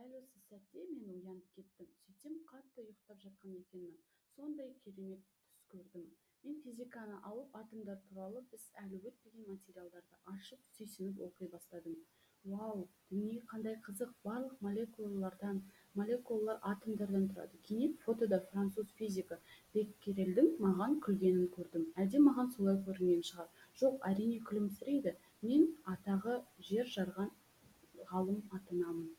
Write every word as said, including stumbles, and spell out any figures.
дәл осы сәтте мен оянып кеттім. Сөйтсем қатты ұйықтап жатқан екенмін. Сондай керемет түс көрдім. Мен физиканы алып, атомдар туралы біз әлі өтпеген материалдарды ашып, сүйсініп оқи бастадым. Вау, дүние қандай қызық, барлық молекулалардан, молекулалар атомдардан тұрады. Кенет фотода француз физигі Беккерелдің маған күлгенін көрдім. Әлде маған солай көрінген шығар? Жоқ, әрине күлімсірейді. Мен атағы жер жарған ғалым атанамын.